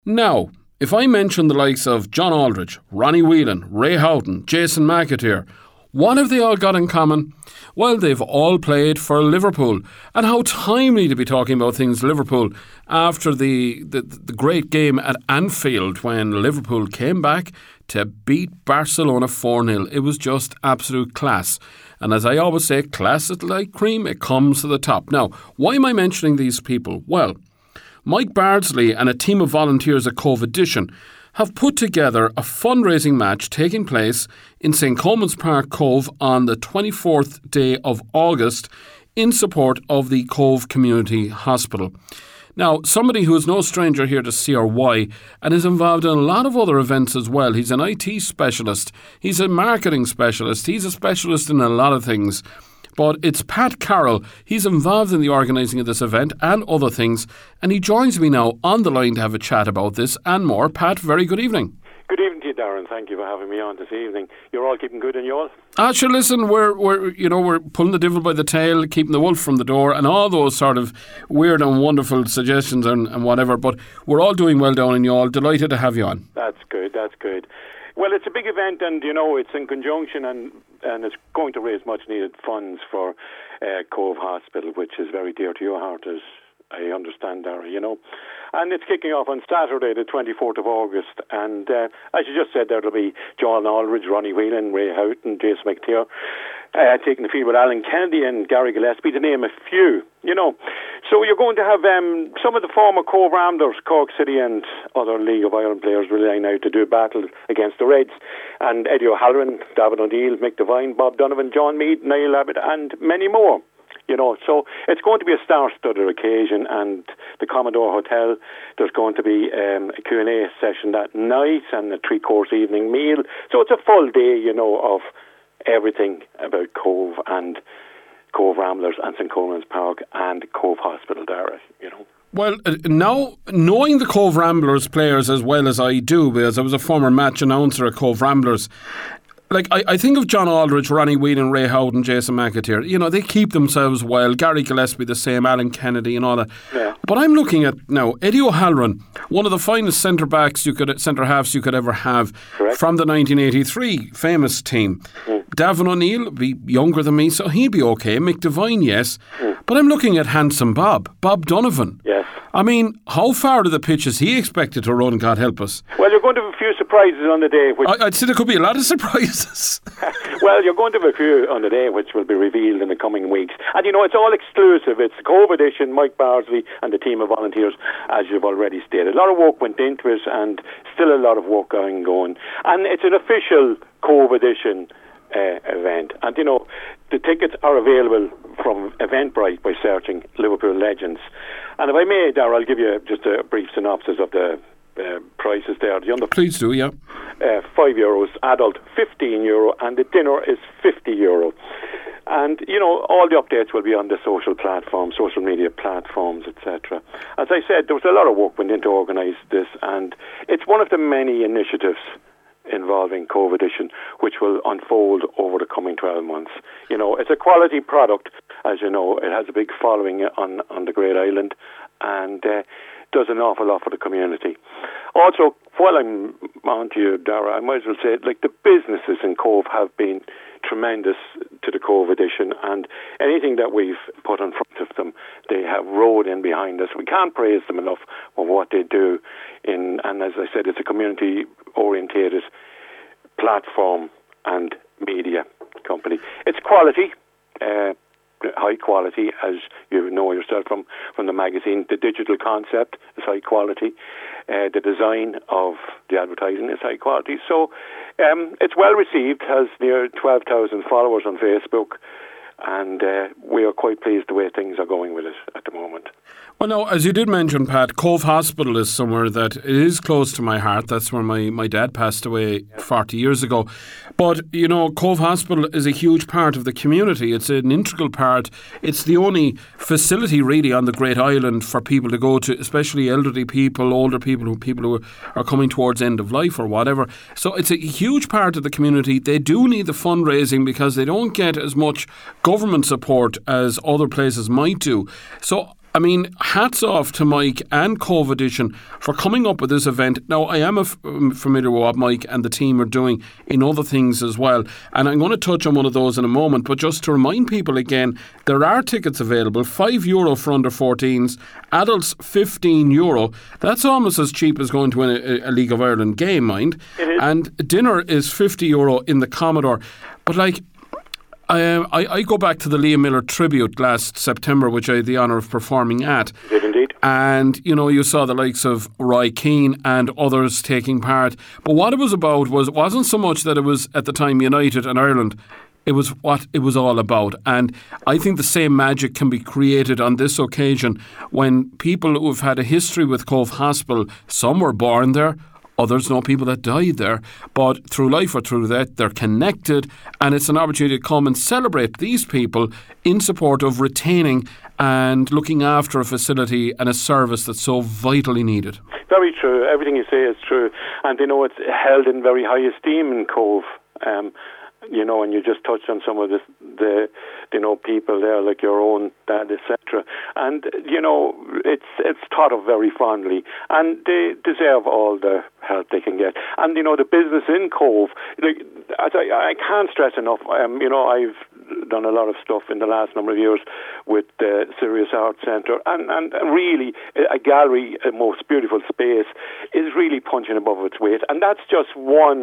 Now, if I mention the likes of John Aldridge, Ronnie Whelan, Ray Houghton, Jason McAteer, what have they all got in common? Well, they've all played for Liverpool. And how timely to be talking about things Liverpool after the great game at Anfield when Liverpool came back to beat Barcelona 4-0. It was just absolute class. And as I always say, class is like cream, it comes to the top. Now, why am I mentioning these people? Well, Mike Bardsley and a team of volunteers at Cove Edition have put together a fundraising match taking place in St. Coleman's Park, Cove on the 24th day of August in support of the Cove Community Hospital. Now, somebody who is no stranger here to CRY and is involved in a lot of other events as well. He's an IT specialist, he's a marketing specialist, he's a specialist in a lot of things. But it's Pat Carroll. He's involved in the organising of this event and other things. And he joins me now on the line to have a chat about this and more. Pat, very good evening. Good evening to you, Darren. Thank you for having me on this evening. You're all keeping good, and you all? Sure, listen, we're pulling the devil by the tail, keeping the wolf from the door, and all those sort of weird and wonderful suggestions and whatever. But we're all doing well down in Youghal. Delighted to have you on. That's good. Well, it's a big event, and it's in conjunction, and it's going to raise much needed funds for Cove Hospital, which is very dear to your heart, as I understand, Dara, And it's kicking off on Saturday, the 24th of August. And as you just said, there'll be John Aldridge, Ronnie Whelan, Ray Houghton, Jason McAteer, taking the field with Alan Kennedy and Gary Gillespie, to name a few, So you're going to have some of the former Cove Ramblers, Cork City and other League of Ireland players relying out to do battle against the Reds. And Eddie O'Halloran, David O'Neill, Mick Devine, Bob Donovan, John Meade, Niall Abbott and many more. So it's going to be a star-studded occasion, and the Commodore Hotel, there's going to be a Q&A session that night and a 3-course evening meal. So it's a full day, of everything about Cove and Cove Ramblers and St. Coleman's Park and Cove Hospital, Dara, Well, now, knowing the Cove Ramblers players as well as I do, because I was a former match announcer at Cove Ramblers, I think of John Aldridge, Ronnie Whelan, Ray Houghton, Jason McAteer. They keep themselves well. Gary Gillespie the same, Alan Kennedy and all that. Yeah. But I'm looking at now Eddie O'Halloran, one of the finest centre halves you could ever have. Correct. From the 1983 famous team. Davin O'Neill be younger than me, so he'd be okay. Mick Devine, yes. But I'm looking at handsome Bob Donovan. Yes. I mean, how far to the pitch is he expected to run, God help us? Well, you're going to have a few surprises on the day. I'd say there could be a lot of surprises. Well, you're going to have a few on the day which will be revealed in the coming weeks. And it's all exclusive. It's the Cove Edition, Mike Bardsley and the team of volunteers, as you've already stated. A lot of work went into it and still a lot of work going. And it's an official Cove Edition event. And, the tickets are available from Eventbrite by searching Liverpool Legends. And if I may, Darrell, I'll give you just a brief synopsis of the prices there. Please do, yeah. €5, adult €15, and the dinner is €50. And, all the updates will be on the social media platforms, etc. As I said, there was a lot of work went into organise this, and it's one of the many initiatives involving Cove Edition, which will unfold over the coming 12 months. It's a quality product, as you know. It has a big following on the Great Island, and does an awful lot for the community. Also, while I'm on to you, Dara, I might as well say, the businesses in Cove have been tremendous to the Cove Edition, and anything that we've put in front of them, they have rowed in behind us. We can't praise them enough for what they do. And as I said, it's a community-orientated platform and media company. It's quality, high quality, as you know yourself from the magazine. The digital concept is high quality. The design of the advertising is high quality. So it's well received, has near 12,000 followers on Facebook, and we are quite pleased the way things are going with it at the moment. Well, now, as you did mention, Pat, Cove Hospital is somewhere that is close to my heart. That's where my dad passed away 40 years ago. But, Cove Hospital is a huge part of the community. It's an integral part. It's the only facility, really, on the Great Island for people to go to, especially elderly people, older people who are coming towards end of life or whatever. So it's a huge part of the community. They do need the fundraising because they don't get as much government support as other places might do. So I mean, hats off to Mike and Cove Edition for coming up with this event. Now, I am familiar with what Mike and the team are doing in other things as well, and I'm going to touch on one of those in a moment, but just to remind people again, there are tickets available, €5 for under 14s, adults €15. That's almost as cheap as going to a League of Ireland game, mind. It is. And dinner is €50 in the Commodore. But like, I go back to the Liam Miller tribute last September, which I had the honour of performing at. Did indeed. And, you know, you saw the likes of Roy Keane and others taking part. But what it was about wasn't so much that it was, at the time, United and Ireland. It was what it was all about. And I think the same magic can be created on this occasion when people who've had a history with Cove Hospital, some were born there, others know people that died there, but through life or through death, they're connected, and it's an opportunity to come and celebrate these people in support of retaining and looking after a facility and a service that's so vitally needed. Very true. Everything you say is true. And, you know, it's held in very high esteem in Cove. You know, and you just touched on some of the you know, people there, like your own dad, etc. And, you know, it's thought of very fondly, and they deserve all the help they can get. And, you know, the business in Cove, like, as I can't stress enough, you know, I've done a lot of stuff in the last number of years with the Sirius Arts Centre, and really a gallery, a most beautiful space, is really punching above its weight. And that's just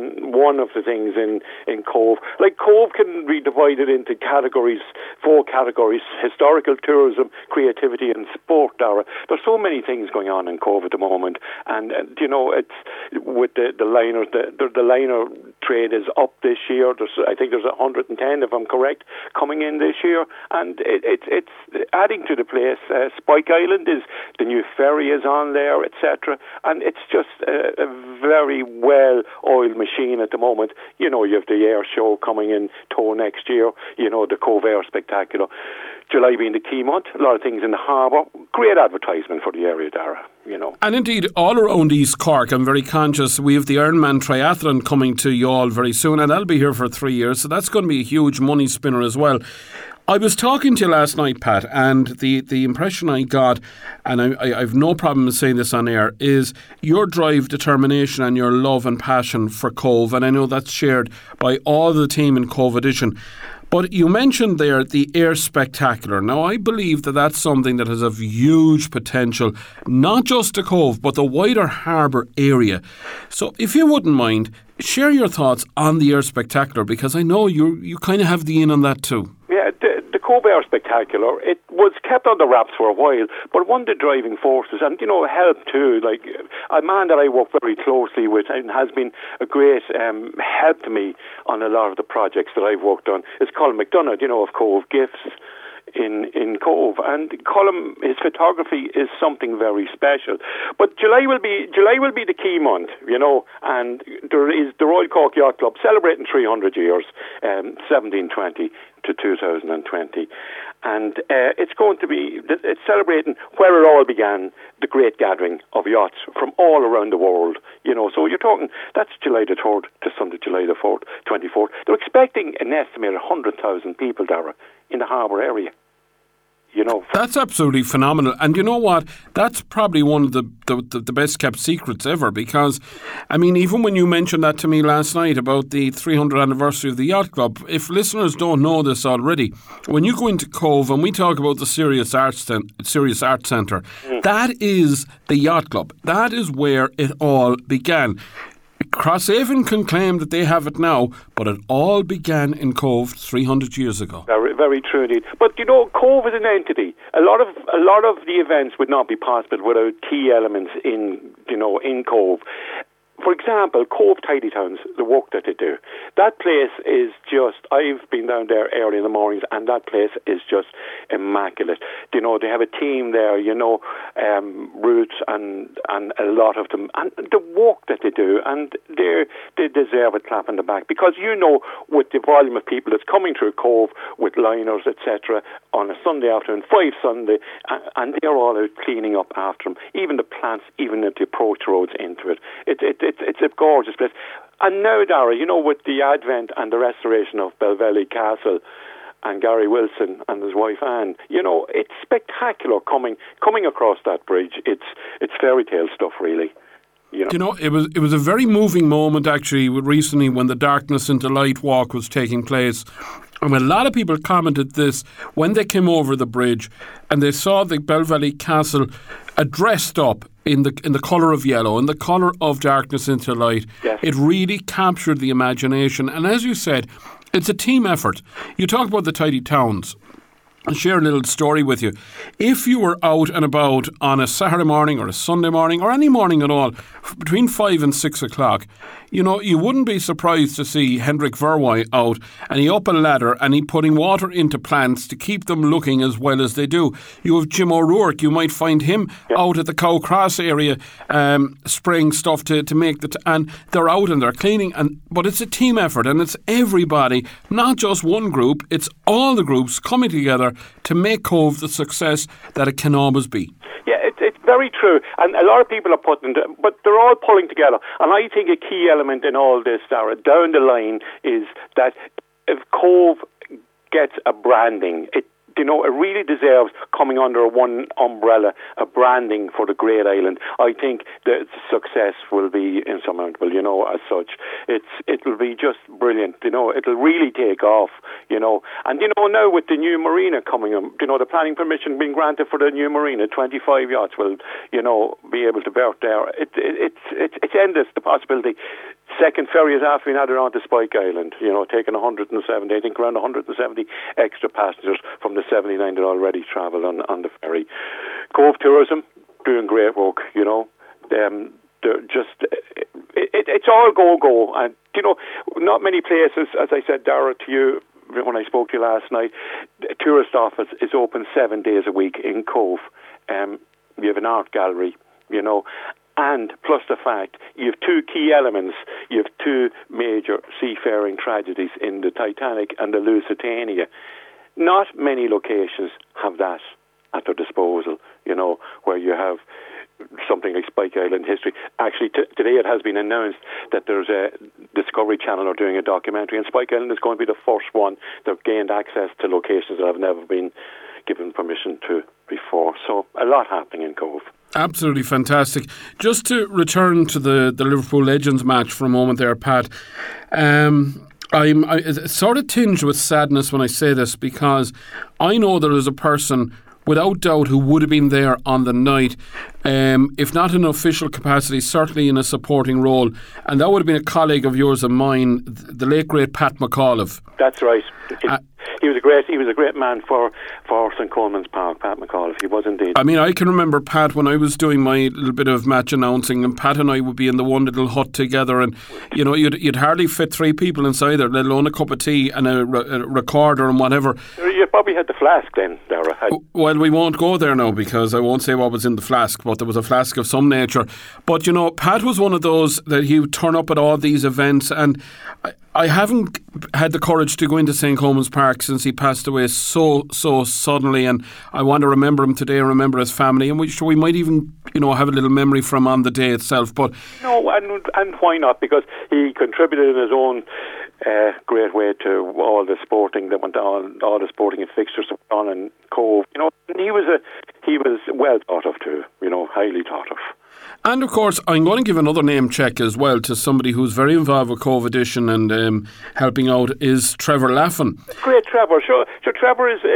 one of the things in Cove. Like, Cove can be divided into categories, 4 categories: historical, tourism, creativity and sport, Dara. There's so many things going on in Cove at the moment, and you know, it's with the liners, the liner trade is up this year. I think there's 110, if I'm correct, coming in this year, and it's adding to the place. Spike Island is, the new ferry is on there, etc., and it's just a very well-oiled machine at the moment. You know, you have the air show coming in tow next year, you know, the Cove Air Spectacular. July being the key month, a lot of things in the harbour. Great advertisement for the area, Dara, you know. And indeed, all around East Cork, I'm very conscious, we have the Ironman Triathlon coming to you all very soon, and that'll be here for 3 years, so that's going to be a huge money spinner as well. I was talking to you last night, Pat, and the impression I got, and I've no problem saying this on air, is your drive, determination and your love and passion for Cove, and I know that's shared by all the team in Cove Edition. But you mentioned there the Air Spectacular. Now, I believe that that's something that has a huge potential, not just to Cove, but the wider harbour area. So if you wouldn't mind, share your thoughts on the Air Spectacular, because I know you kind of have the in on that too. Yeah, the Cove Air Spectacular, it was kept on the wraps for a while, but one of the driving forces, and, you know, help too, like a man that I work very closely with and has been a great help to me on a lot of the projects that I've worked on, is Colin McDonough, you know, of Cove Gifts in Cove, and Colin, his photography is something very special. But July will be the key month, you know, and there is the Royal Cork Yacht Club celebrating 300 years, 1720 to 2020, and it's celebrating where it all began, the great gathering of yachts from all around the world, you know. So you're talking, that's July the 3rd to Sunday, July the 4th, 24th. They're expecting an estimated 100,000 people, Dara, in the harbour area. You know, that's absolutely phenomenal. And you know what? That's probably one of the best kept secrets ever, because, I mean, even when you mentioned that to me last night about the 300th anniversary of the Yacht Club, if listeners don't know this already, when you go into Cove and we talk about the Sirius Arts Centre, that is the Yacht Club. That is where it all began. Crosshaven can claim that they have it now, but it all began in Cove 300 years ago. Very, very true indeed. But, you know, Cove is an entity. A lot of the events would not be possible without key elements in Cove. For example, Cove Tidy Towns, the work that they do, that place is just, I've been down there early in the mornings, and that place is just immaculate. You know, they have a team there, you know, Roots and a lot of them, and the work that they do, and they deserve a clap on the back, because, you know, with the volume of people that's coming through Cove with liners, etc., on a Sunday afternoon, 5 Sunday, and they're all out cleaning up after them, even the plants, even at the approach roads into it. It's a gorgeous place. And now, Dara, you know, with the advent and the restoration of Belvelly Castle, and Gary Wilson and his wife Anne. You know, it's spectacular coming across that bridge. It's fairy tale stuff, really. You know, it was a very moving moment actually recently when the Darkness into Light walk was taking place. And a lot of people commented this when they came over the bridge and they saw the Belvalley Castle dressed up in the colour of yellow, in the colour of Darkness into Light. Yes. It really captured the imagination. And as you said, it's a team effort. You talk about the tidy towns. I'll share a little story with you. If you were out and about on a Saturday morning or a Sunday morning or any morning at all, between 5 and 6 o'clock, you know, you wouldn't be surprised to see Hendrik Verwey out and he up a ladder and he putting water into plants to keep them looking as well as they do. You have Jim O'Rourke, you might find him out at the Cow Cross area spraying stuff to make and they're out and they're cleaning, but it's a team effort and it's everybody, not just one group, it's all the groups coming together to make Cobh the success that it can always be. Yeah, it's very true, and a lot of people are but they're all pulling together. And I think a key element in all this, Dara, down the line, is that if Cobh gets a branding, it really deserves coming under one umbrella, a branding for the Great Island. I think the success will be insurmountable, as such. It will be just brilliant, it'll really take off, And, now with the new marina coming in, the planning permission being granted for the new marina, 25 yachts will, be able to berth there. It's endless, the possibility. Second ferry is after being added on to Spike Island, taking 170, I think around 170 extra passengers from the 79 that already travel on the ferry. Cobh Tourism, doing great work, they're just, it's all go. And, not many places, as I said, Dara, to you, when I spoke to you last night, the tourist office is open 7 days a week in Cobh. We have an art gallery, and plus the fact you have two key elements. You have two major seafaring tragedies in the Titanic and the Lusitania. Not many locations have that at their disposal, where you have something like Spike Island history. Actually, today it has been announced that there's a Discovery Channel are doing a documentary, and Spike Island is going to be the first one that gained access to locations that have never been given permission to before. So a lot happening in Cobh. Absolutely fantastic. Just to return to the Liverpool Legends match for a moment there, Pat, I'm sort of tinged with sadness when I say this, because I know there is a person without doubt who would have been there on the night, if not in an official capacity, certainly in a supporting role, and that would have been a colleague of yours and mine, the late great Pat McAuliffe. That's right. He was a great man for St Coleman's Park, Pat McAuliffe. He was indeed. I mean, I can remember Pat when I was doing my little bit of match announcing, and Pat and I would be in the one little hut together, and you'd hardly fit three people inside there, let alone a cup of tea and a recorder and whatever. You probably had the flask then, Dara. Well, we won't go there now, because I won't say what was in the flask, but there was a flask of some nature. But Pat was one of those that he would turn up at all these events, and I haven't had the courage to go into St Coleman's Park since he passed away so suddenly, and I want to remember him today and remember his family, and we might even have a little memory from him on the day itself. But no, and why not? Because he contributed in his own great way to all the sporting that went on, all the sporting fixtures that went on in Cobh. And he was well thought of too. Highly thought of. And of course, I'm going to give another name check as well to somebody who's very involved with Cobh Edition and helping out, is Trevor Laffin. Great Trevor. Sure, Trevor is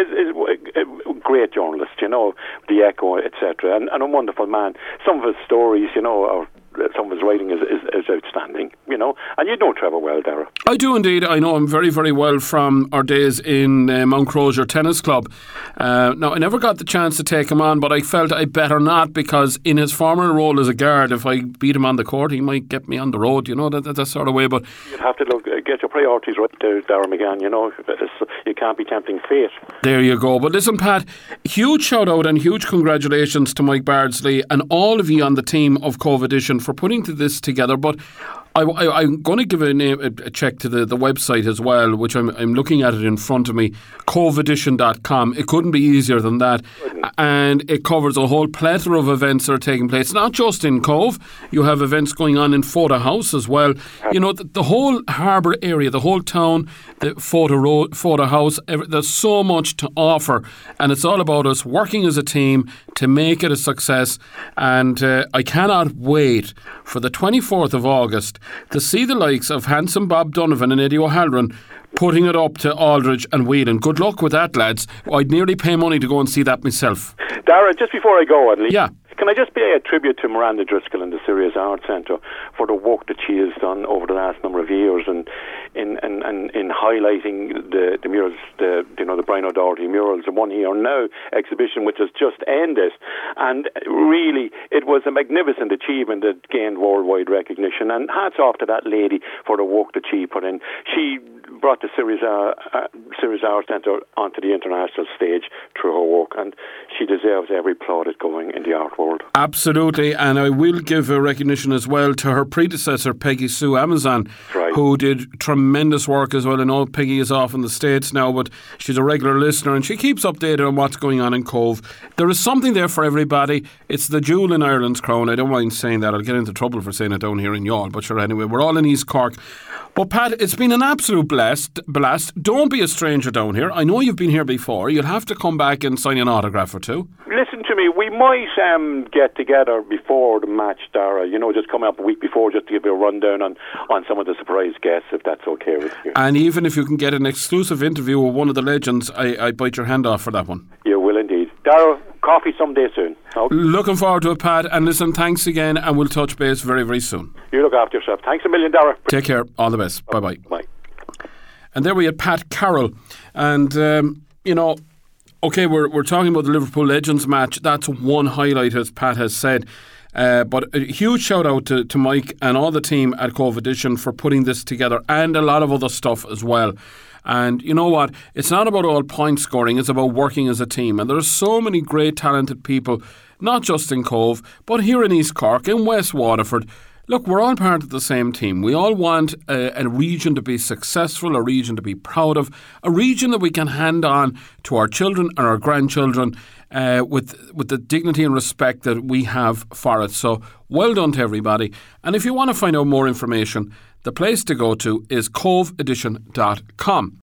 a great journalist, The Echo, etc., and a wonderful man. Some of his stories, or some of his writing is outstanding, and you know Trevor well, Dara. I do indeed. I know him very, very well from our days in Mount Crozier Tennis Club. Now, I never got the chance to take him on, but I felt I better not, because in his former role as a guard, if I beat him on the court, he might get me on the road, that sort of way. But you'd have to get your priorities right there, Dara McGann, you can't be tempting fate. There you go. But listen, Pat, huge shout out and huge congratulations to Mike Bardsley and all of you on the team of Cobh Edition for putting this together. But I'm going to give a check to the website as well, which I'm looking at it in front of me, coveedition.com. It couldn't be easier than that. And it covers a whole plethora of events that are taking place, not just in Cove. You have events going on in Fota House as well. You know, the whole harbour area, the whole town, the Fota Road, Fota House, there's so much to offer. And it's all about us working as a team to make it a success. And I cannot wait for the 24th of August to see the likes of handsome Bob Donovan and Eddie O'Halloran putting it up to Aldridge and Whelan. Good luck with that, lads. I'd nearly pay money to go and see that myself. Dara, just before I go, yeah. Can I just pay a tribute to Miranda Driscoll and the Sirius Arts Centre for the work that she has done over the last number of years, and in highlighting the murals, the Brian O'Doherty murals, the One Here Now exhibition, which has just ended. And really, it was a magnificent achievement that gained worldwide recognition. And hats off to that lady for the work that she put in. She brought the Sirius Arts Centre onto the international stage through her work, and she deserves every plaudit going in the art world. Absolutely, and I will give a recognition as well to her predecessor, Peggy Sue Amazon, who did tremendous work as well. I know Peggy is off in the States now, but she's a regular listener and she keeps updated on what's going on in Cove. There is something there for everybody. It's the jewel in Ireland's crown. I don't mind saying that. I'll get into trouble for saying it down here in Youghal, but sure, anyway, we're all in East Cork. But Pat, it's been an absolute blast. Don't be a stranger down here. I know you've been here before. You'll have to come back and sign an autograph or two. Listen to me, we might get together before the match, Dara, just come up a week before just to give you a rundown on some of the surprise guests, if that's okay with you. And even if you can get an exclusive interview with one of the legends, I bite your hand off for that one. You will indeed. Dara, coffee someday soon. Okay. Looking forward to it, Pat. And listen, thanks again, and we'll touch base very, very soon. You look after yourself. Thanks a million, Dara. Take care. All the best. Bye-bye. Bye. And there we had Pat Carroll. And, okay, we're talking about the Liverpool Legends match. That's one highlight, as Pat has said. But a huge shout out to Mike and all the team at Cove Edition for putting this together, and a lot of other stuff as well. And you know what? It's not about all point scoring, it's about working as a team. And there are so many great talented people, not just in Cove, but here in East Cork, in West Waterford. Look, we're all part of the same team. We all want a region to be successful, a region to be proud of, a region that we can hand on to our children and our grandchildren with the dignity and respect that we have for it. So well done to everybody. And if you want to find out more information, the place to go to is coveedition.com.